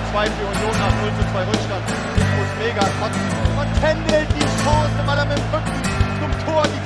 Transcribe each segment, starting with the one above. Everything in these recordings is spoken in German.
2 für Union nach 0:2 Rückstand. Ich muss mega kotzen. Und Kendall die Chance, weil er mit dem Rücken zum Tor die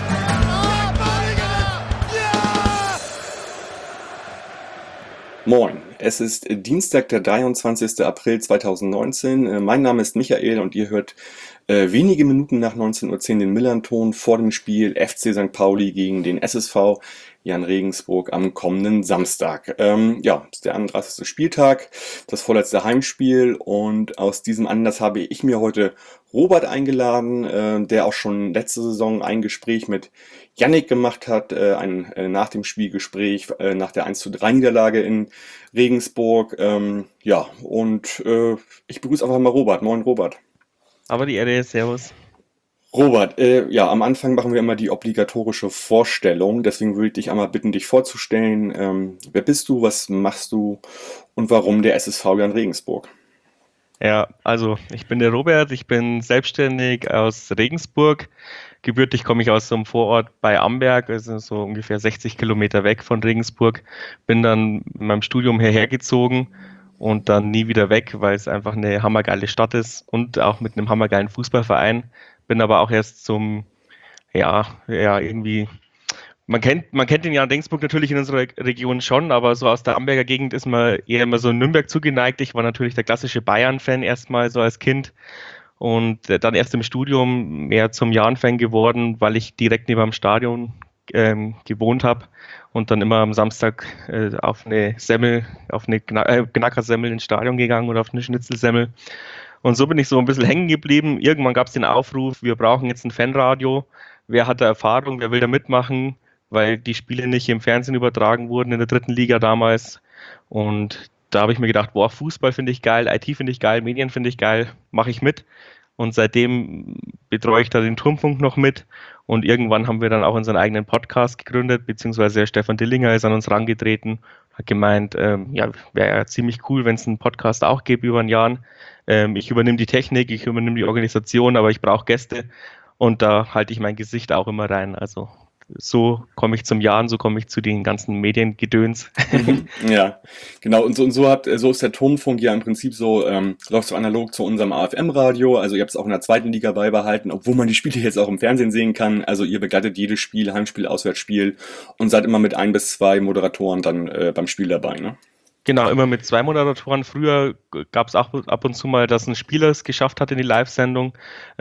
Moin, es ist Dienstag, der 23. April 2019. Mein Name ist Michael und ihr hört wenige Minuten nach 19:10 Uhr den Millernton vor dem Spiel FC St. Pauli gegen den SSV Jan Regensburg am kommenden Samstag. Ja, das ist der 31. Spieltag, das vorletzte Heimspiel, und aus diesem Anlass habe ich mir heute Robert eingeladen, der auch schon letzte Saison ein Gespräch mit Yannick gemacht hat, ein nach dem Spielgespräch, nach der 1:3 Niederlage in Regensburg. Ja, und ich begrüße einfach mal Robert. Moin Robert. Aber die Erde, servus. Robert, ja, am Anfang machen wir immer die obligatorische Vorstellung, deswegen würde ich dich einmal bitten, dich vorzustellen. Wer bist du, was machst du und warum der SSV Jan Regensburg? Ja, also ich bin der Robert, ich bin selbstständig aus Regensburg. Gebürtig komme ich aus so einem Vorort bei Amberg, also so ungefähr 60 Kilometer weg von Regensburg. Bin dann in meinem Studium hierher gezogen und dann nie wieder weg, weil es einfach eine hammergeile Stadt ist und auch mit einem hammergeilen Fußballverein. Bin aber auch erst irgendwie, man kennt den Jan Regensburg natürlich in unserer Region schon, aber so aus der Amberger Gegend ist man eher immer so Nürnberg zugeneigt. Ich war natürlich der klassische Bayern-Fan erstmal so als Kind und dann erst im Studium mehr zum Jan-Fan geworden, weil ich direkt neben dem Stadion gewohnt habe und dann immer am Samstag auf eine Knackersemmel ins Stadion gegangen oder auf eine Schnitzelsemmel. Und so bin ich so ein bisschen hängen geblieben. Irgendwann gab es den Aufruf, wir brauchen jetzt ein Fanradio. Wer hat da Erfahrung, wer will da mitmachen? Weil die Spiele nicht im Fernsehen übertragen wurden in der 3. Liga damals. Und da habe ich mir gedacht, boah, Fußball finde ich geil, IT finde ich geil, Medien finde ich geil, mache ich mit. Und seitdem betreue ich da den Turmfunk noch mit. Und irgendwann haben wir dann auch unseren eigenen Podcast gegründet, beziehungsweise Stefan Dillinger ist an uns herangetreten, hat gemeint, ja, wäre ja ziemlich cool, wenn es einen Podcast auch gäbe über ein Jahr. Ich übernehme die Technik, ich übernehme die Organisation, aber ich brauche Gäste und da halte ich mein Gesicht auch immer rein. Also so komme ich zum Jahren, so komme ich zu den ganzen Mediengedöns. Ja, genau. Und so ist der Turmfunk ja im Prinzip so, läuft so analog zu unserem AFM-Radio. Also ihr habt es auch in der 2. Liga beibehalten, obwohl man die Spiele jetzt auch im Fernsehen sehen kann. Also ihr begleitet jedes Spiel, Heimspiel, Auswärtsspiel, und seid immer mit 1 bis 2 Moderatoren dann beim Spiel dabei, ne? Genau, immer mit 2 Moderatoren. Früher gab es auch ab und zu mal, dass ein Spieler es geschafft hat in die Live-Sendung.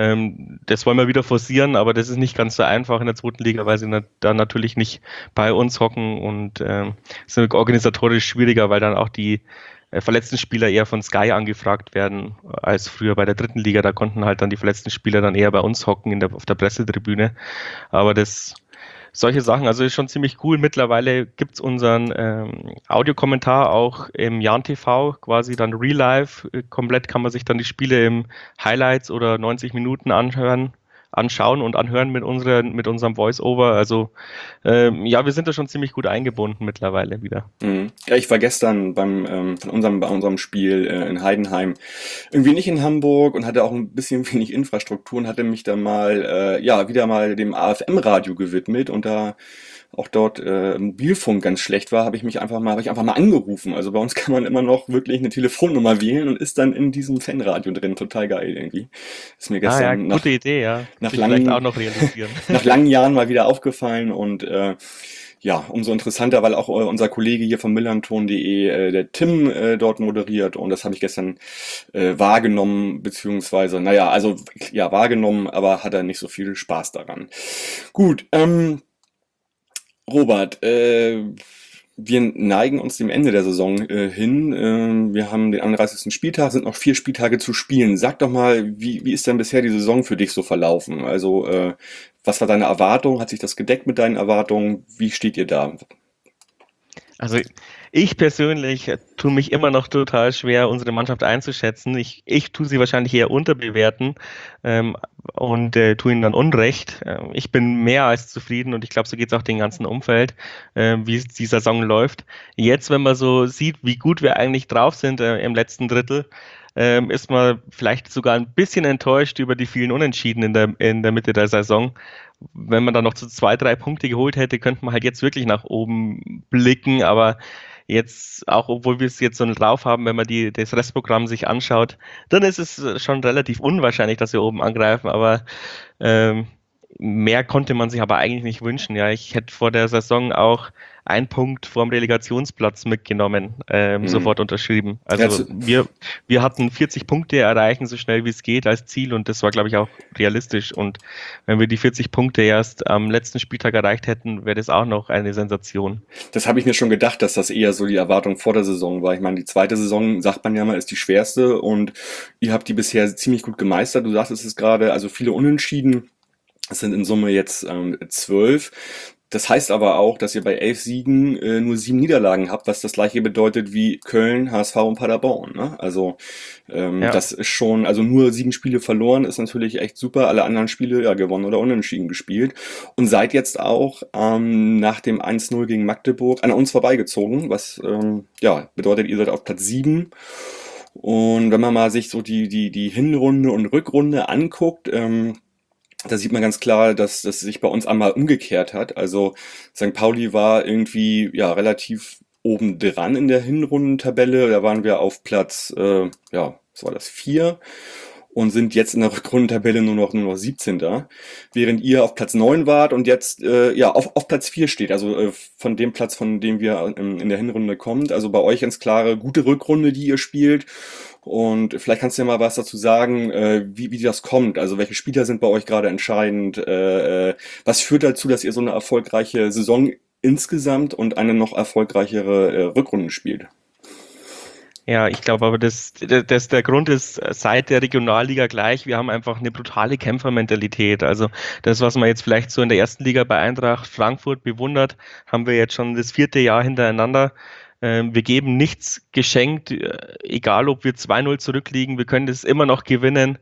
Das wollen wir wieder forcieren, aber das ist nicht ganz so einfach in der 2. Liga, weil sie dann natürlich nicht bei uns hocken, und es ist organisatorisch schwieriger, weil dann auch die verletzten Spieler eher von Sky angefragt werden als früher bei der 3. Liga. Da konnten halt dann die verletzten Spieler dann eher bei uns hocken auf der Pressetribüne. Aber solche Sachen, also ist schon ziemlich cool. Mittlerweile gibt es unseren Audiokommentar auch im Jan TV, quasi dann Real Life. Komplett kann man sich dann die Spiele im Highlights oder 90 Minuten anschauen und anhören mit unserem Voice-Over. Also ja, wir sind da schon ziemlich gut eingebunden mittlerweile wieder. Ja, ich war gestern bei unserem Spiel in Heidenheim irgendwie nicht in Hamburg und hatte auch ein bisschen wenig Infrastruktur und hatte mich dann wieder mal dem AFM-Radio gewidmet, und da auch dort Mobilfunk ganz schlecht war, habe ich einfach mal angerufen. Also bei uns kann man immer noch wirklich eine Telefonnummer wählen und ist dann in diesem Fanradio drin. Total geil irgendwie. Ist mir gestern gute Idee, ja. Vielleicht auch noch realisieren. Nach langen Jahren mal wieder aufgefallen, und ja, umso interessanter, weil auch unser Kollege hier vom millernton.de, der Tim, dort moderiert, und das habe ich gestern wahrgenommen, beziehungsweise, wahrgenommen, aber hatte nicht so viel Spaß daran. Gut, Robert, wir neigen uns dem Ende der Saison hin. Wir haben den 31. Spieltag, sind noch 4 Spieltage zu spielen. Sag doch mal, wie ist denn bisher die Saison für dich so verlaufen? Also, was war deine Erwartung? Hat sich das gedeckt mit deinen Erwartungen? Wie steht ihr da? Also ich persönlich tue mich immer noch total schwer, unsere Mannschaft einzuschätzen. Ich tue sie wahrscheinlich eher unterbewerten und tue ihnen dann Unrecht. Ich bin mehr als zufrieden, und ich glaube, so geht es auch dem ganzen Umfeld, wie es die Saison läuft. Jetzt, wenn man so sieht, wie gut wir eigentlich drauf sind im letzten Drittel, ist man vielleicht sogar ein bisschen enttäuscht über die vielen Unentschieden in der Mitte der Saison. Wenn man dann noch so 2, 3 Punkte geholt hätte, könnte man halt jetzt wirklich nach oben blicken, aber jetzt, auch obwohl wir es jetzt so drauf haben, wenn man das Restprogramm sich anschaut, dann ist es schon relativ unwahrscheinlich, dass wir oben angreifen, aber ähm, mehr konnte man sich aber eigentlich nicht wünschen. Ja, ich hätte vor der Saison auch einen Punkt vorm Relegationsplatz mitgenommen, sofort unterschrieben. Also wir hatten 40 Punkte erreichen, so schnell wie es geht, als Ziel und das war, glaube ich, auch realistisch. Und wenn wir die 40 Punkte erst am letzten Spieltag erreicht hätten, wäre das auch noch eine Sensation. Das habe ich mir schon gedacht, dass das eher so die Erwartung vor der Saison war. Ich meine, die zweite Saison, sagt man ja mal, ist die schwerste und ihr habt die bisher ziemlich gut gemeistert. Du sagtest es gerade, also viele Unentschieden. Es sind in Summe jetzt 12. Das heißt aber auch, dass ihr bei 11 Siegen nur 7 Niederlagen habt, was das gleiche bedeutet wie Köln, HSV und Paderborn. Ne? Also das ist schon, also nur 7 Spiele verloren ist natürlich echt super. Alle anderen Spiele ja gewonnen oder unentschieden gespielt. Und seid jetzt auch nach dem 1-0 gegen Magdeburg an uns vorbeigezogen, was ja bedeutet, ihr seid auf Platz 7. Und wenn man mal sich so die Hinrunde und Rückrunde anguckt, da sieht man ganz klar, dass das sich bei uns einmal umgekehrt hat. Also St. Pauli war irgendwie ja relativ oben dran in der Hinrundentabelle. Da waren wir auf Platz, ja, was war das, 4 und sind jetzt in der Rückrundentabelle nur noch 17. Während ihr auf Platz 9 wart und jetzt ja auf Platz 4 steht. Also von dem Platz, von dem wir in der Hinrunde kommt. Also bei euch ganz klare, gute Rückrunde, die ihr spielt. Und vielleicht kannst du ja mal was dazu sagen, wie das kommt. Also welche Spieler sind bei euch gerade entscheidend? Was führt dazu, dass ihr so eine erfolgreiche Saison insgesamt und eine noch erfolgreichere Rückrunde spielt? Ja, ich glaube aber, der Grund ist seit der Regionalliga gleich. Wir haben einfach eine brutale Kämpfermentalität. Also das, was man jetzt vielleicht so in der ersten Liga bei Eintracht Frankfurt bewundert, haben wir jetzt schon das 4. Jahr hintereinander. Wir geben nichts geschenkt, egal ob wir 2-0 zurückliegen, wir können das immer noch gewinnen.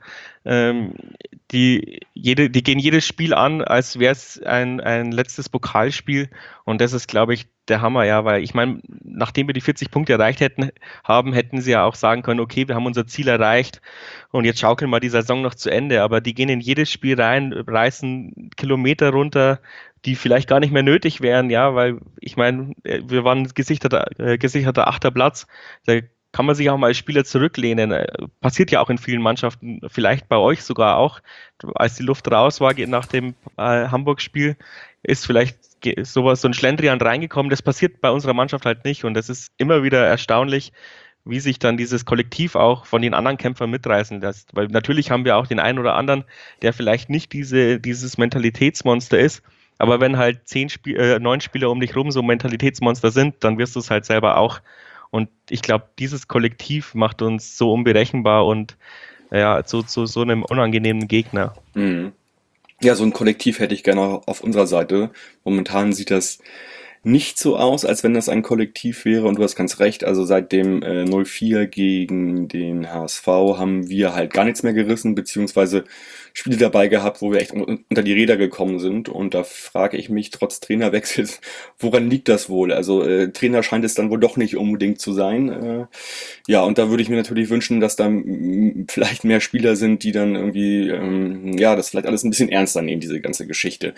Die gehen jedes Spiel an, als wäre es ein letztes Pokalspiel und das ist, glaube ich, der Hammer, ja, weil ich meine, nachdem wir die 40 Punkte erreicht hätten sie ja auch sagen können, okay, wir haben unser Ziel erreicht und jetzt schaukeln wir die Saison noch zu Ende, aber die gehen in jedes Spiel rein, reißen Kilometer runter, die vielleicht gar nicht mehr nötig wären, ja, weil ich meine, wir waren gesicherter 8. Platz, da kann man sich auch mal als Spieler zurücklehnen. Passiert ja auch in vielen Mannschaften, vielleicht bei euch sogar auch, als die Luft raus war nach dem Hamburg-Spiel, ist vielleicht so ein Schlendrian reingekommen. Das passiert bei unserer Mannschaft halt nicht und das ist immer wieder erstaunlich, wie sich dann dieses Kollektiv auch von den anderen Kämpfern mitreißen lässt. Weil natürlich haben wir auch den einen oder anderen, der vielleicht nicht dieses Mentalitätsmonster ist, aber wenn halt 9 Spieler um dich rum so Mentalitätsmonster sind, dann wirst du es halt selber auch. Und ich glaube, dieses Kollektiv macht uns so unberechenbar und ja, zu so einem unangenehmen Gegner. Mhm. Ja, so ein Kollektiv hätte ich gerne auf unserer Seite. Momentan sieht das nicht so aus, als wenn das ein Kollektiv wäre und du hast ganz recht, also seit dem 0-4 gegen den HSV haben wir halt gar nichts mehr gerissen, beziehungsweise Spiele dabei gehabt, wo wir echt unter die Räder gekommen sind und da frage ich mich trotz Trainerwechsels, woran liegt das wohl? Also Trainer scheint es dann wohl doch nicht unbedingt zu sein. Ja, und da würde ich mir natürlich wünschen, dass da vielleicht mehr Spieler sind, die dann irgendwie, ja, das vielleicht alles ein bisschen ernster nehmen, diese ganze Geschichte.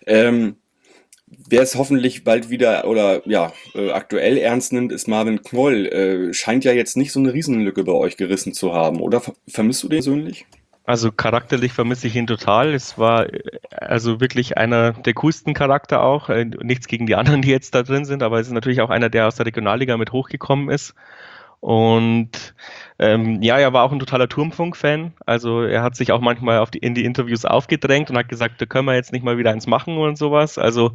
Wer es hoffentlich bald wieder oder ja aktuell ernst nimmt, ist Marvin Knoll. Scheint ja jetzt nicht so eine Riesenlücke bei euch gerissen zu haben, oder? Vermisst du den persönlich? Also charakterlich vermisse ich ihn total. Es war also wirklich einer der coolsten Charakter auch. Nichts gegen die anderen, die jetzt da drin sind, aber es ist natürlich auch einer, der aus der Regionalliga mit hochgekommen ist. Und ja, er war auch ein totaler Turmfunk-Fan. Also er hat sich auch manchmal in die Interviews aufgedrängt und hat gesagt, da können wir jetzt nicht mal wieder eins machen und sowas. Also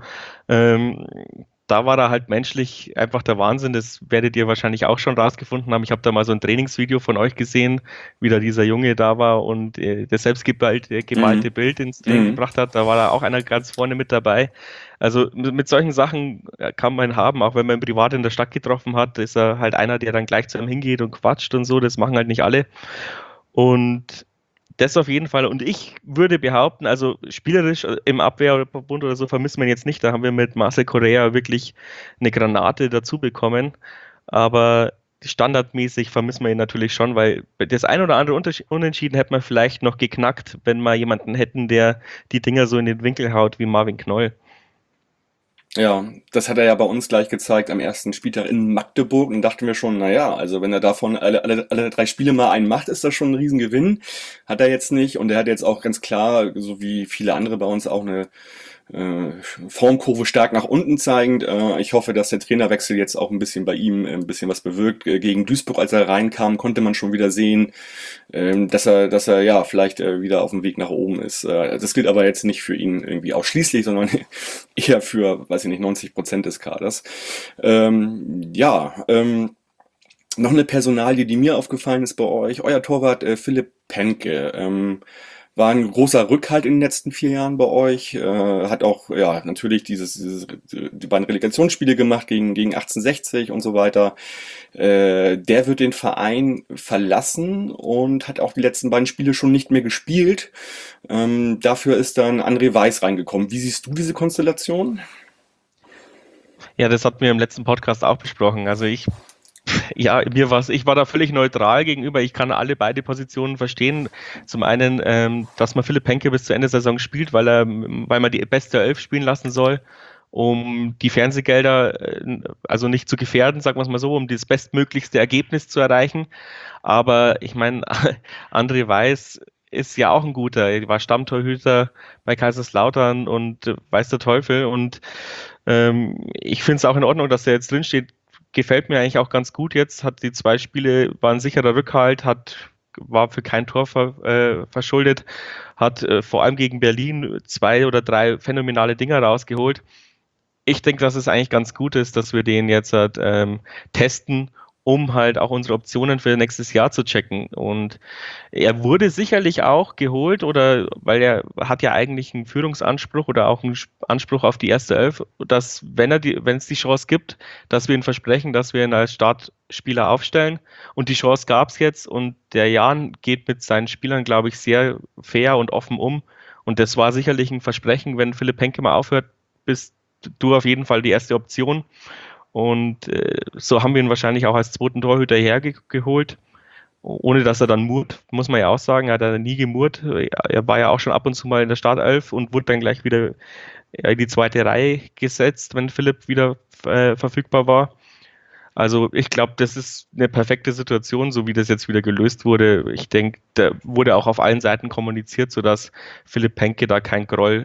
da war er halt menschlich einfach der Wahnsinn. Das werdet ihr wahrscheinlich auch schon rausgefunden haben. Ich habe da mal so ein Trainingsvideo von euch gesehen, wie da dieser Junge da war und das selbst gemalte Bild ins Training gebracht hat. Da war da auch einer ganz vorne mit dabei. Also mit solchen Sachen kann man haben, auch wenn man ihn privat in der Stadt getroffen hat, ist er halt einer, der dann gleich zu ihm hingeht und quatscht und so. Das machen halt nicht alle. Und das auf jeden Fall. Und ich würde behaupten, also spielerisch im Abwehrbund oder so vermisst man jetzt nicht. Da haben wir mit Marcel Correa wirklich eine Granate dazu bekommen. Aber standardmäßig vermissen wir ihn natürlich schon, weil das ein oder andere Unentschieden hätte man vielleicht noch geknackt, wenn wir jemanden hätten, der die Dinger so in den Winkel haut wie Marvin Knoll. Ja, das hat er ja bei uns gleich gezeigt am ersten Spieltag in Magdeburg und dachten wir schon, naja, also wenn er davon alle 3 Spiele mal einen macht, ist das schon ein Riesengewinn. Hat er jetzt nicht und er hat jetzt auch ganz klar, so wie viele andere bei uns auch eine Formkurve stark nach unten zeigend. Ich hoffe, dass der Trainerwechsel jetzt auch ein bisschen bei ihm ein bisschen was bewirkt. Gegen Duisburg, als er reinkam, konnte man schon wieder sehen, dass er ja vielleicht wieder auf dem Weg nach oben ist. Das gilt aber jetzt nicht für ihn irgendwie ausschließlich, sondern eher für, weiß ich nicht, 90% des Kaders. Noch eine Personalie, die mir aufgefallen ist bei euch. Euer Torwart Philipp Penke. War ein großer Rückhalt in den letzten 4 Jahren bei euch. Hat auch ja natürlich die beiden Relegationsspiele gemacht gegen 1860 und so weiter. Der wird den Verein verlassen und hat auch die letzten beiden Spiele schon nicht mehr gespielt. Dafür ist dann André Weiß reingekommen. Wie siehst du diese Konstellation? Ja, das hatten wir im letzten Podcast auch besprochen. Also ich war da völlig neutral gegenüber. Ich kann beide Positionen verstehen. Zum einen, dass man Philipp Penke bis zu Ende der Saison spielt, weil man die beste Elf spielen lassen soll, um die Fernsehgelder also nicht zu gefährden, sagen wir es mal so, um das bestmöglichste Ergebnis zu erreichen. Aber ich meine, André Weiß ist ja auch ein guter. Er war Stammtorhüter bei Kaiserslautern und weiß der Teufel. Und ich finde es auch in Ordnung, dass er jetzt drinsteht. Gefällt mir eigentlich auch ganz gut jetzt, hat die 2 Spiele, war ein sicherer Rückhalt, war für kein Tor verschuldet, hat vor allem gegen Berlin 2 oder 3 phänomenale Dinger rausgeholt. Ich denke, dass es eigentlich ganz gut ist, dass wir den jetzt testen, um halt auch unsere Optionen für nächstes Jahr zu checken. Und er wurde sicherlich auch geholt, weil er hat ja eigentlich einen Führungsanspruch oder auch einen Anspruch auf die erste Elf, dass wenn es die Chance gibt, dass wir ihn versprechen, dass wir ihn als Startspieler aufstellen. Und die Chance gab es jetzt und der Jan geht mit seinen Spielern, glaube ich, sehr fair und offen um. Und das war sicherlich ein Versprechen, wenn Philipp Penke mal aufhört, bist du auf jeden Fall die erste Option. Und so haben wir ihn wahrscheinlich auch als zweiten Torhüter hergeholt, ohne dass er dann murrt, muss man ja auch sagen, er hat nie gemurrt. Er war ja auch schon ab und zu mal in der Startelf und wurde dann gleich wieder in die zweite Reihe gesetzt, wenn Philipp wieder verfügbar war. Also ich glaube, das ist eine perfekte Situation, so wie das jetzt wieder gelöst wurde. Ich denke, da wurde auch auf allen Seiten kommuniziert, sodass Philipp Penke da kein Groll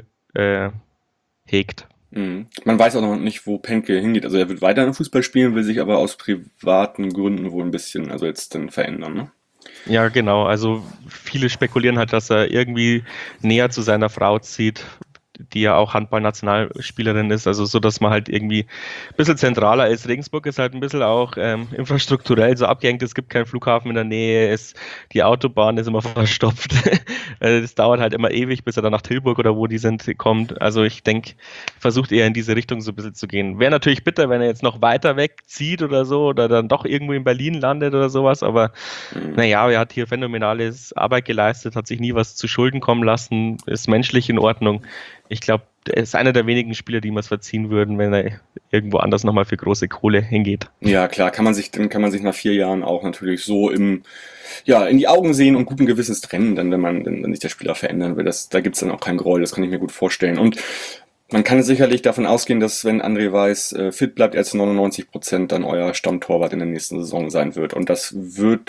hegt. Mhm. Man weiß auch noch nicht, wo Penke hingeht. Also er wird weiter Fußball spielen, will sich aber aus privaten Gründen wohl ein bisschen, also jetzt dann verändern, ne? Ja, genau. Also viele spekulieren halt, dass er irgendwie näher zu seiner Frau zieht, die ja auch Handballnationalspielerin ist, also so, dass man halt irgendwie ein bisschen zentraler ist. Regensburg ist halt ein bisschen auch infrastrukturell so abgehängt, es gibt keinen Flughafen in der Nähe, die Autobahn ist immer verstopft. Es dauert halt immer ewig, bis er dann nach Tilburg oder wo die sind, kommt. Also ich denke, versucht eher in diese Richtung so ein bisschen zu gehen. Wäre natürlich bitter, wenn er jetzt noch weiter wegzieht oder so oder dann doch irgendwo in Berlin landet oder sowas, aber naja, er hat hier phänomenales Arbeit geleistet, hat sich nie was zu Schulden kommen lassen, ist menschlich in Ordnung. Ich glaube, er ist einer der wenigen Spieler, die mir es verziehen würden, wenn er irgendwo anders nochmal für große Kohle hingeht. Ja, klar, dann kann man sich nach 4 Jahren auch natürlich so in die Augen sehen und guten Gewissens trennen, dann, wenn sich der Spieler verändern will. Da gibt's dann auch kein Groll, das kann ich mir gut vorstellen. Und man kann sicherlich davon ausgehen, dass wenn André Weiß fit bleibt, er zu 99% dann euer Stammtorwart in der nächsten Saison sein wird. Und das wird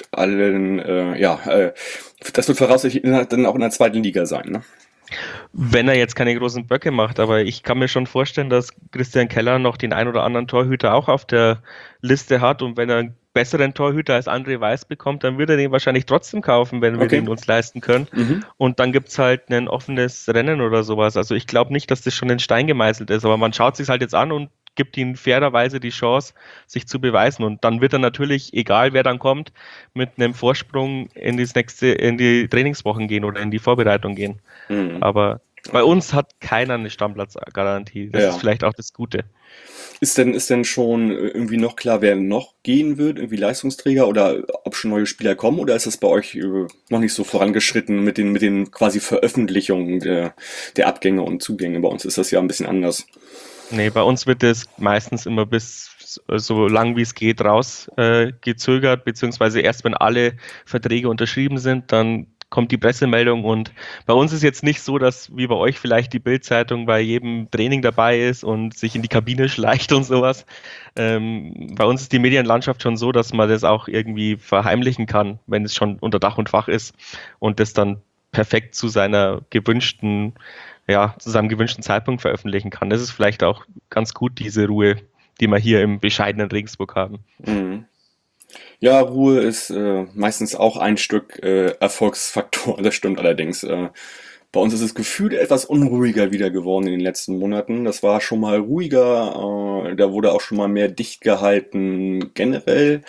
das wird voraussichtlich dann auch in der zweiten Liga sein, ne? Wenn er jetzt keine großen Böcke macht, aber ich kann mir schon vorstellen, dass Christian Keller noch den ein oder anderen Torhüter auch auf der Liste hat und wenn er einen besseren Torhüter als André Weiß bekommt, dann würde er den wahrscheinlich trotzdem kaufen, wenn wir den uns leisten können. Mhm. Und dann gibt's halt ein offenes Rennen oder sowas. Also ich glaube nicht, dass das schon in Stein gemeißelt ist, aber man schaut sich halt jetzt an und gibt ihm fairerweise die Chance, sich zu beweisen. Und dann wird er natürlich, egal wer dann kommt, mit einem Vorsprung in die Trainingswochen gehen oder in die Vorbereitung gehen. Mhm. Aber bei uns hat keiner eine Stammplatzgarantie. Das ist vielleicht auch das Gute. Ist denn schon irgendwie noch klar, wer noch gehen wird, irgendwie Leistungsträger oder ob schon neue Spieler kommen oder ist das bei euch noch nicht so vorangeschritten mit den quasi Veröffentlichungen der Abgänge und Zugänge? Bei uns ist das ja ein bisschen anders. Nee, bei uns wird es meistens immer bis so lang wie es geht raus gezögert, beziehungsweise erst wenn alle Verträge unterschrieben sind, dann kommt die Pressemeldung und bei uns ist jetzt nicht so, dass wie bei euch vielleicht die Bild-Zeitung bei jedem Training dabei ist und sich in die Kabine schleicht und sowas. Bei uns ist die Medienlandschaft schon so, dass man das auch irgendwie verheimlichen kann, wenn es schon unter Dach und Fach ist und das dann perfekt zu seinem gewünschten Zeitpunkt veröffentlichen kann. Das ist vielleicht auch ganz gut, diese Ruhe, die wir hier im bescheidenen Regensburg haben. Mhm. Ja, Ruhe ist meistens auch ein Stück Erfolgsfaktor, das stimmt allerdings. Bei uns ist es gefühlt etwas unruhiger wieder geworden in den letzten Monaten. Das war schon mal ruhiger, da wurde auch schon mal mehr dicht gehalten generell.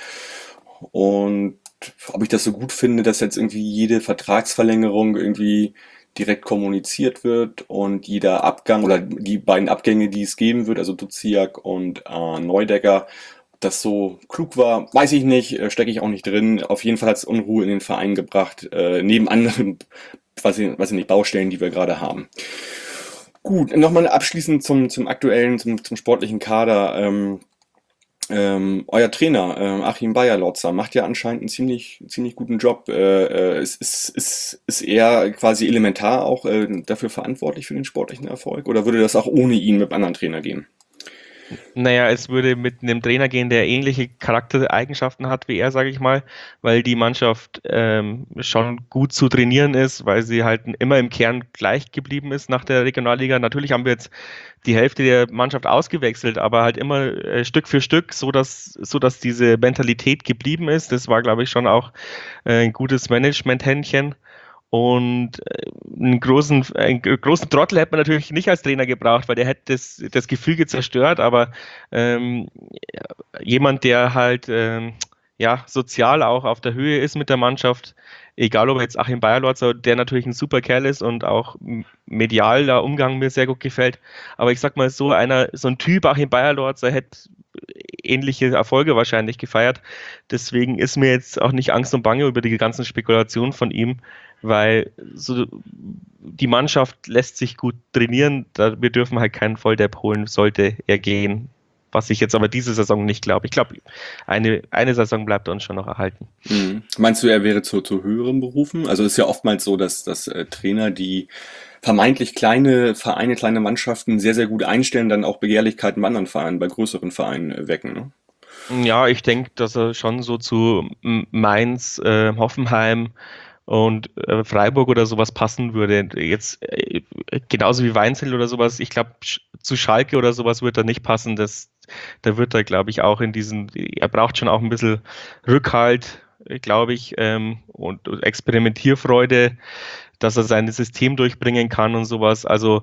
Und ob ich das so gut finde, dass jetzt irgendwie jede Vertragsverlängerung irgendwie direkt kommuniziert wird und jeder Abgang oder die beiden Abgänge, die es geben wird, also Duziak und Neudecker, das so klug war, weiß ich nicht, stecke ich auch nicht drin. Auf jeden Fall hat es Unruhe in den Verein gebracht, neben anderen, weiß ich nicht, Baustellen, die wir gerade haben. Gut, nochmal abschließend zum aktuellen, zum sportlichen Kader. Euer Trainer, Achim Beierlotzer, macht ja anscheinend einen ziemlich guten Job. Ist er quasi elementar auch dafür verantwortlich für den sportlichen Erfolg? Oder würde das auch ohne ihn mit einem anderen Trainer gehen? Naja, es würde mit einem Trainer gehen, der ähnliche Charaktereigenschaften hat wie er, sage ich mal, weil die Mannschaft schon gut zu trainieren ist, weil sie halt immer im Kern gleich geblieben ist nach der Regionalliga. Natürlich haben wir jetzt die Hälfte der Mannschaft ausgewechselt, aber halt immer Stück für Stück, so dass diese Mentalität geblieben ist. Das war, glaube ich, schon auch ein gutes Management-Händchen. Und einen großen Trottel hätte man natürlich nicht als Trainer gebraucht, weil der hätte das Gefüge zerstört, aber jemand, der halt sozial auch auf der Höhe ist mit der Mannschaft, egal ob jetzt Achim Beierlotzer, der natürlich ein super Kerl ist und auch medial der Umgang mir sehr gut gefällt, aber ich sag mal, so ein Typ Achim Beierlotzer hätte ähnliche Erfolge wahrscheinlich gefeiert. Deswegen ist mir jetzt auch nicht Angst und Bange über die ganzen Spekulationen von ihm, weil so die Mannschaft lässt sich gut trainieren. Wir dürfen halt keinen Volldepp holen, sollte er gehen. Was ich jetzt aber diese Saison nicht glaube. Ich glaube, eine Saison bleibt uns schon noch erhalten. Mhm. Meinst du, er wäre zu höheren Berufen? Also ist ja oftmals so, dass Trainer, die vermeintlich kleine Vereine, kleine Mannschaften sehr, sehr gut einstellen, dann auch Begehrlichkeiten bei anderen Vereinen, bei größeren Vereinen wecken, ne? Ja, ich denke, dass er schon so zu Mainz, Hoffenheim und Freiburg oder sowas passen würde. Jetzt genauso wie Weinzel oder sowas. Ich glaube, zu Schalke oder sowas wird er nicht passen. Da wird er, glaube ich, auch er braucht schon auch ein bisschen Rückhalt, glaube ich, und Experimentierfreude, dass er sein System durchbringen kann und sowas. Also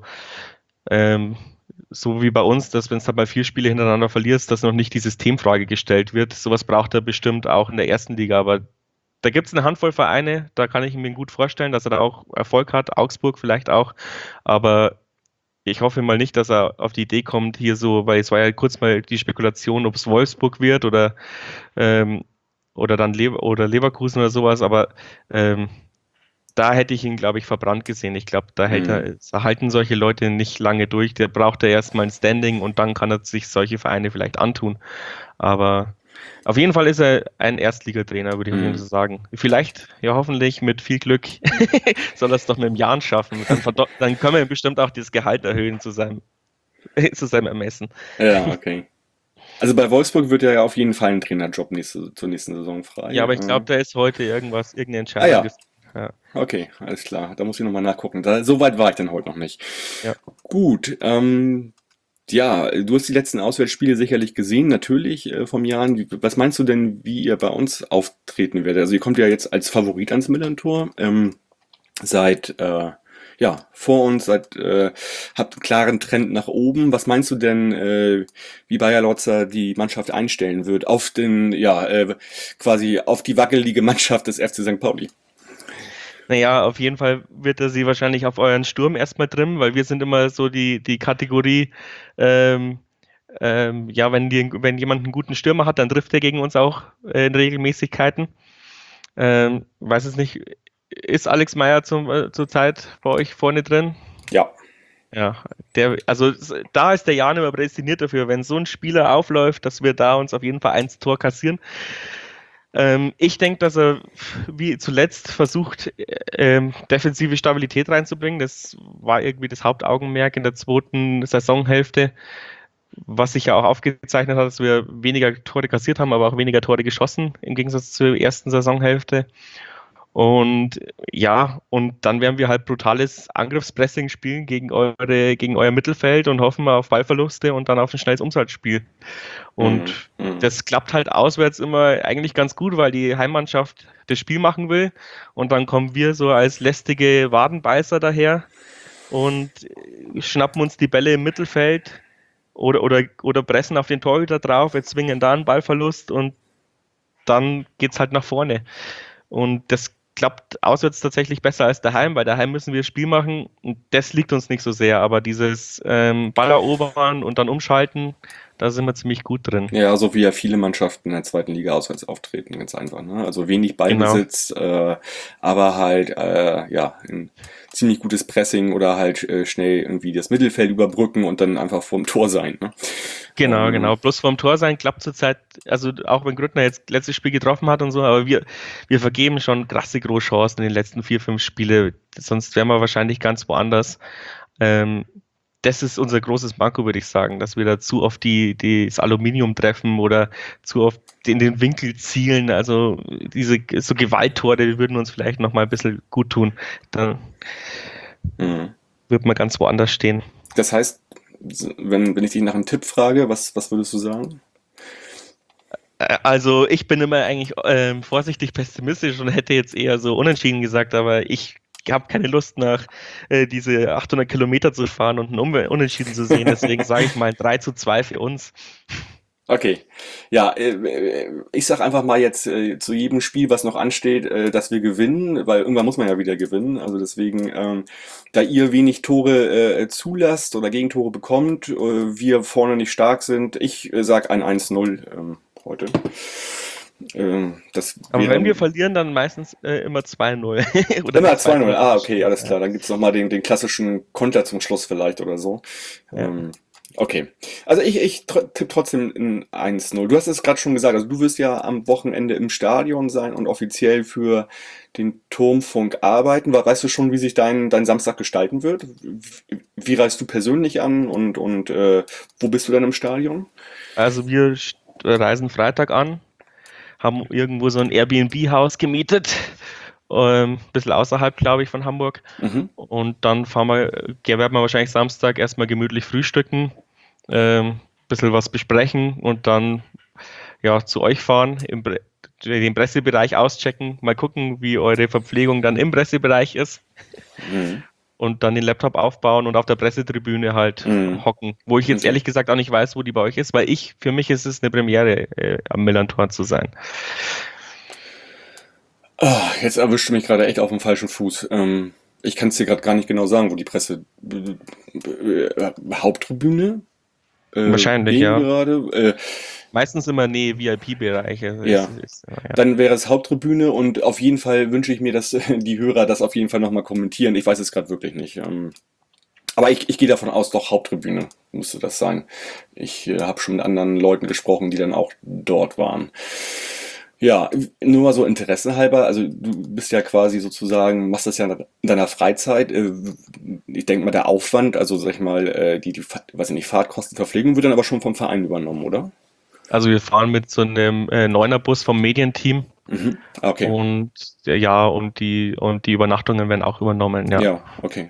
so wie bei uns, dass wenn es halt mal 4 Spiele hintereinander verlierst, dass noch nicht die Systemfrage gestellt wird. Sowas braucht er bestimmt auch in der ersten Liga, aber da gibt es eine Handvoll Vereine, da kann ich mir gut vorstellen, dass er da auch Erfolg hat, Augsburg vielleicht auch, aber ich hoffe mal nicht, dass er auf die Idee kommt, hier so, weil es war ja kurz mal die Spekulation, ob es Wolfsburg wird oder dann Leverkusen oder sowas, aber da hätte ich ihn, glaube ich, verbrannt gesehen. Ich glaube, da halten solche Leute nicht lange durch. Der braucht ja erstmal ein Standing und dann kann er sich solche Vereine vielleicht antun. Aber auf jeden Fall ist er ein Erstligatrainer, würde ich auf jeden Fall sagen. Vielleicht, ja hoffentlich mit viel Glück, soll er es doch mit einem Jahr schaffen. Dann können wir ihm bestimmt auch das Gehalt erhöhen zu seinem Ermessen. Ja, okay. Also bei Wolfsburg wird ja auf jeden Fall ein Trainerjob zur nächsten Saison frei. Ja, aber ich glaube, da ist heute irgendeine Entscheidung. Ja. Okay, alles klar. Da muss ich nochmal nachgucken. So weit war ich dann heute noch nicht. Ja. Gut, ja, du hast die letzten Auswärtsspiele sicherlich gesehen, natürlich vom Jan. Was meinst du denn, wie ihr bei uns auftreten werdet? Also ihr kommt ja jetzt als Favorit ans Millerntor, seid vor uns, habt einen klaren Trend nach oben. Was meinst du denn, wie Bayer Lotzer die Mannschaft einstellen wird auf quasi auf die wackelige Mannschaft des FC St. Pauli? Naja, auf jeden Fall wird er sie wahrscheinlich auf euren Sturm erstmal trimmen, weil wir sind immer so die Kategorie, wenn jemand einen guten Stürmer hat, dann trifft er gegen uns auch in Regelmäßigkeiten. Weiß es nicht, ist Alex Meyer zurzeit bei euch vorne drin? Ja. Ja, da ist der Jan immer prädestiniert dafür, wenn so ein Spieler aufläuft, dass wir da uns auf jeden Fall 1 Tor kassieren. Ich denke, dass er wie zuletzt versucht, defensive Stabilität reinzubringen. Das war irgendwie das Hauptaugenmerk in der zweiten Saisonhälfte, was sich ja auch aufgezeichnet hat, dass wir weniger Tore kassiert haben, aber auch weniger Tore geschossen im Gegensatz zur ersten Saisonhälfte. Und ja, und dann werden wir halt brutales Angriffspressing spielen gegen euer Mittelfeld und hoffen mal auf Ballverluste und dann auf ein schnelles Umschaltspiel. Und das klappt halt auswärts immer eigentlich ganz gut, weil die Heimmannschaft das Spiel machen will. Und dann kommen wir so als lästige Wadenbeißer daher und schnappen uns die Bälle im Mittelfeld oder pressen auf den Torhüter drauf, wir zwingen da einen Ballverlust und dann geht's halt nach vorne. Und das klappt auswärts tatsächlich besser als daheim, weil daheim müssen wir das Spiel machen und das liegt uns nicht so sehr, aber dieses Ball erobern und dann umschalten, da sind wir ziemlich gut drin. Ja, so wie ja viele Mannschaften in der zweiten Liga auswärts auftreten, ganz einfach. Ne? Also wenig Ballbesitz, aber halt ja, ein ziemlich gutes Pressing oder halt schnell irgendwie das Mittelfeld überbrücken und dann einfach vorm Tor sein. Ne? Genau. Bloß vorm Tor sein klappt zurzeit, also auch wenn Grüttner jetzt letztes Spiel getroffen hat und so, aber wir vergeben schon krasse Großchancen in den letzten 4-5 Spiele, sonst wären wir wahrscheinlich ganz woanders. Das ist unser großes Manko, würde ich sagen, dass wir da zu oft das Aluminium treffen oder zu oft in den Winkel zielen. Also diese so Gewalttore würden uns vielleicht noch mal ein bisschen gut tun. Dann wird man ganz woanders stehen. Das heißt, wenn ich dich nach einem Tipp frage, was würdest du sagen? Also ich bin immer eigentlich vorsichtig pessimistisch und hätte jetzt eher so unentschieden gesagt, aber ich habe keine Lust nach diese 800 Kilometer zu fahren und einen Unentschieden zu sehen, deswegen sage ich mal 3:2 für uns. Okay, ja, ich sag einfach mal jetzt zu jedem Spiel, was noch ansteht, dass wir gewinnen, weil irgendwann muss man ja wieder gewinnen. Also deswegen, da ihr wenig Tore zulasst oder Gegentore bekommt, wir vorne nicht stark sind, ich sag ein 1-0 heute. Aber wenn wir verlieren, dann meistens immer 2-0. Oder immer 2-0, okay, alles klar. Dann gibt's nochmal den klassischen Konter zum Schluss vielleicht oder so. Ja. Okay, also ich tippe trotzdem in 1-0. Du hast es gerade schon gesagt, also du wirst ja am Wochenende im Stadion sein und offiziell für den Turmfunk arbeiten. Weißt du schon, wie sich dein Samstag gestalten wird? Wie reist du persönlich an und wo bist du dann im Stadion? Also wir reisen Freitag an, haben irgendwo so ein Airbnb-Haus gemietet, ein bisschen außerhalb, glaube ich, von Hamburg. Und dann werden wir wahrscheinlich Samstag erstmal gemütlich frühstücken, bisschen was besprechen und dann ja zu euch fahren, den Pressebereich auschecken, mal gucken, wie eure Verpflegung dann im Pressebereich ist. Und dann den Laptop aufbauen und auf der Pressetribüne halt hocken. Wo ich jetzt ehrlich gesagt auch nicht weiß, wo die bei euch ist, weil für mich ist es eine Premiere, am Millerntor zu sein. Jetzt erwischt du mich gerade echt auf dem falschen Fuß. Ich kann es dir gerade gar nicht genau sagen, wo die Haupttribüne? Wahrscheinlich, ja. Gerade? Meistens immer VIP-Bereiche. Ja. Dann wäre es Haupttribüne und auf jeden Fall wünsche ich mir, dass die Hörer das auf jeden Fall nochmal kommentieren. Ich weiß es gerade wirklich nicht. Aber ich gehe davon aus, doch Haupttribüne müsste das sein. Ich habe schon mit anderen Leuten gesprochen, die dann auch dort waren. Ja, nur mal so interessenhalber, also du bist ja quasi sozusagen, machst das ja in deiner Freizeit. Ich denke mal, der Aufwand, also sag ich mal, die weiß ich nicht, Fahrtkosten, Verpflegung wird dann aber schon vom Verein übernommen, oder? Also wir fahren mit so einem 9er-Bus vom Medienteam. Okay. Und ja, und die Übernachtungen werden auch übernommen, ja. Ja, okay.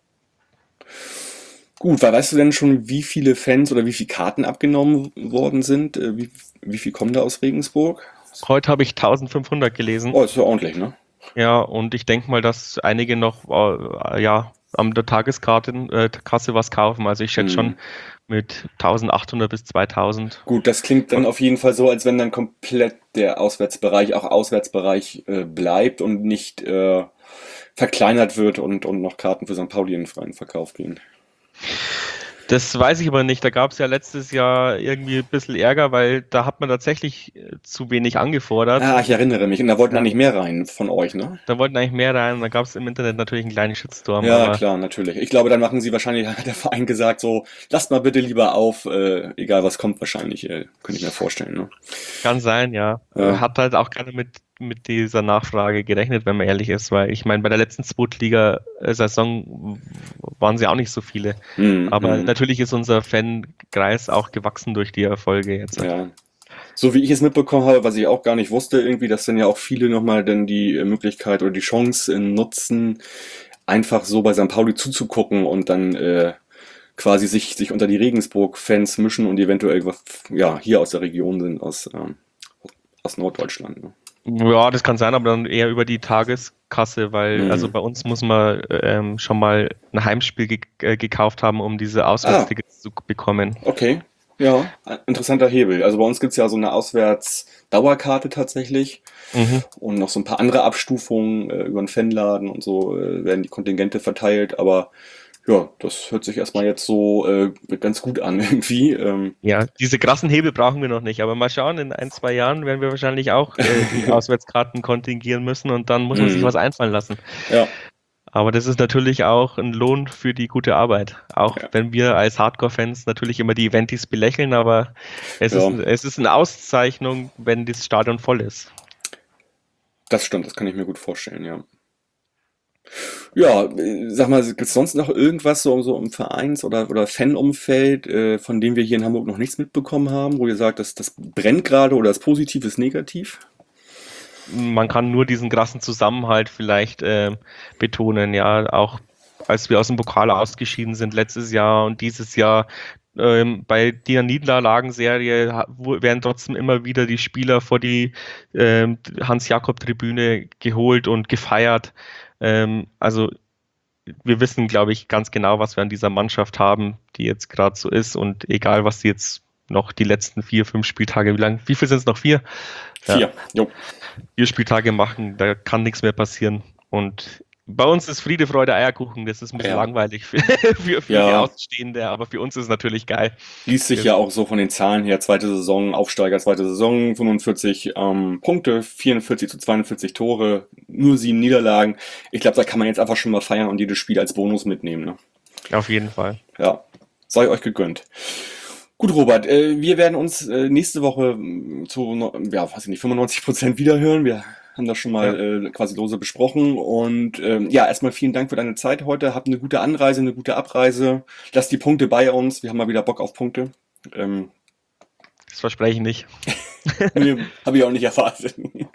Gut, weißt du denn schon, wie viele Fans oder wie viele Karten abgenommen worden sind? Wie viel kommen da aus Regensburg? Heute habe ich 1500 gelesen. Oh, ist ja ordentlich, ne? Ja, und ich denke mal, dass einige noch an der Tageskasse was kaufen. Also ich schätze schon mit 1800 bis 2000. Gut, das klingt dann auf jeden Fall so, als wenn dann komplett der Auswärtsbereich auch Auswärtsbereich bleibt und nicht verkleinert wird und noch Karten für St. Pauli in freien Verkauf gehen. Das weiß ich aber nicht. Da gab es ja letztes Jahr irgendwie ein bisschen Ärger, weil da hat man tatsächlich zu wenig angefordert. Ah, ich erinnere mich. Und da wollten eigentlich mehr rein von euch, ne? Da wollten eigentlich mehr rein und da gab es im Internet natürlich einen kleinen Shitstorm. Ja, aber klar, natürlich. Ich glaube, dann machen sie wahrscheinlich, hat der Verein gesagt, so, lasst mal bitte lieber auf, egal was kommt wahrscheinlich, könnte ich mir vorstellen, ne? kann sein, ja. Ja. Hat halt auch keiner mit dieser Nachfrage gerechnet, wenn man ehrlich ist, weil ich meine, bei der letzten Zweitliga-Saison waren sie auch nicht so viele. Aber natürlich ist unser Fankreis auch gewachsen durch die Erfolge jetzt. Ja. So wie ich es mitbekommen habe, was ich auch gar nicht wusste, irgendwie, dass dann ja auch viele nochmal dann die Möglichkeit oder die Chance nutzen, einfach so bei St. Pauli zuzugucken und dann quasi sich unter die Regensburg-Fans mischen und eventuell ja, hier aus der Region sind, aus Norddeutschland. Ne? Ja, das kann sein, aber dann eher über die Tageskasse, weil also bei uns muss man schon mal ein Heimspiel gekauft haben, um diese Auswärtstickets zu bekommen. Okay, ja, interessanter Hebel. Also bei uns gibt's ja so eine Auswärts-Dauerkarte tatsächlich und noch so ein paar andere Abstufungen über den Fanladen und so werden die Kontingente verteilt, aber ja, das hört sich erstmal jetzt so ganz gut an irgendwie. Ja, diese krassen Hebel brauchen wir noch nicht, aber mal schauen, in 1, 2 Jahren werden wir wahrscheinlich auch die Auswärtskarten kontingieren müssen und dann muss man sich was einfallen lassen. Ja. Aber das ist natürlich auch ein Lohn für die gute Arbeit. Auch wenn wir als Hardcore-Fans natürlich immer die Eventis belächeln, aber es ist eine Auszeichnung, wenn das Stadion voll ist. Das stimmt, das kann ich mir gut vorstellen, ja. Ja, sag mal, gibt es sonst noch irgendwas so im Vereins- oder Fanumfeld, von dem wir hier in Hamburg noch nichts mitbekommen haben, wo ihr sagt, das brennt gerade oder ist positiv, ist negativ? Man kann nur diesen krassen Zusammenhalt vielleicht betonen, ja, auch als wir aus dem Pokal ausgeschieden sind letztes Jahr und dieses Jahr bei der Niederlagenserie werden trotzdem immer wieder die Spieler vor die Hans-Jakob-Tribüne geholt und gefeiert. Also wir wissen, glaube ich, ganz genau, was wir an dieser Mannschaft haben, die jetzt gerade so ist und egal, was die jetzt noch die letzten 4, 5 Spieltage, wie viel sind es noch? 4? 4, jo. 4 Spieltage machen, da kann nichts mehr passieren. Und bei uns ist Friede, Freude, Eierkuchen. Das ist ein bisschen langweilig für die Außenstehende, aber für uns ist es natürlich geil. Liest sich ja auch so von den Zahlen her, zweite Saison, Aufsteiger, zweite Saison, 45 Punkte, 44 zu 42 Tore, nur 7 Niederlagen. Ich glaube, da kann man jetzt einfach schon mal feiern und jedes Spiel als Bonus mitnehmen. Ne? Auf jeden Fall. Ja, sei euch gegönnt. Gut, Robert, wir werden uns nächste Woche zu 95% wiederhören. Wir haben das schon mal quasi lose besprochen. Und erstmal vielen Dank für deine Zeit heute. Habt eine gute Anreise, eine gute Abreise. Lasst die Punkte bei uns. Wir haben mal wieder Bock auf Punkte. Das verspreche ich nicht. Nee, habe ich auch nicht erwartet.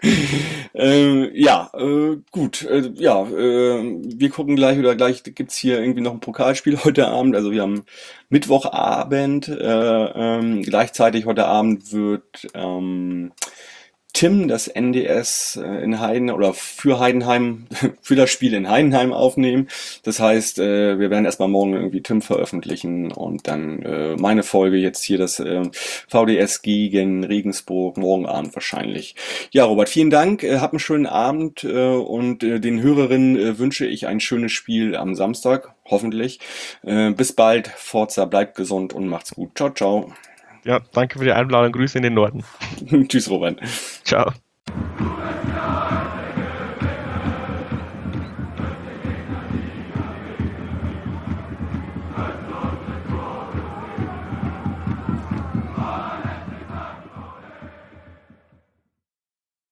Gut. Wir gucken gleich gibt's hier irgendwie noch ein Pokalspiel heute Abend. Also wir haben Mittwochabend. Gleichzeitig heute Abend wird Tim das NDS in Heiden oder für Heidenheim, für das Spiel in Heidenheim aufnehmen. Das heißt, wir werden erstmal morgen irgendwie Tim veröffentlichen und dann meine Folge jetzt hier das VDS gegen Regensburg morgen Abend wahrscheinlich. Ja, Robert, vielen Dank. Hab einen schönen Abend und den Hörerinnen wünsche ich ein schönes Spiel am Samstag, hoffentlich. Bis bald. Forza, bleibt gesund und macht's gut. Ciao, ciao. Ja, danke für die Einladung. Grüße in den Norden. Tschüss, Robert. Ciao.